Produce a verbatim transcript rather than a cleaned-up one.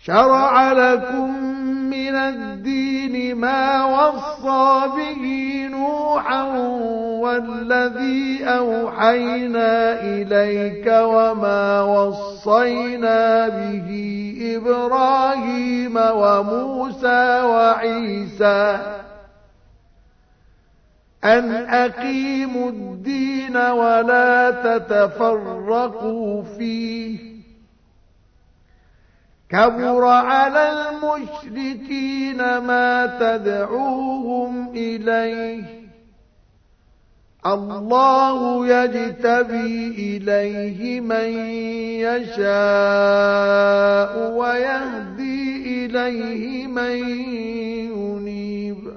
شرع لكم من الدين ما وصى به نوحا والذي أوحينا إليك وما وصينا به إبراهيم وموسى وعيسى أن أقيموا الدين ولا تتفرقوا فيه كبر على المشركين ما تدعوهم إليه الله يجتبي إليه من يشاء ويهدي إليه من ينيب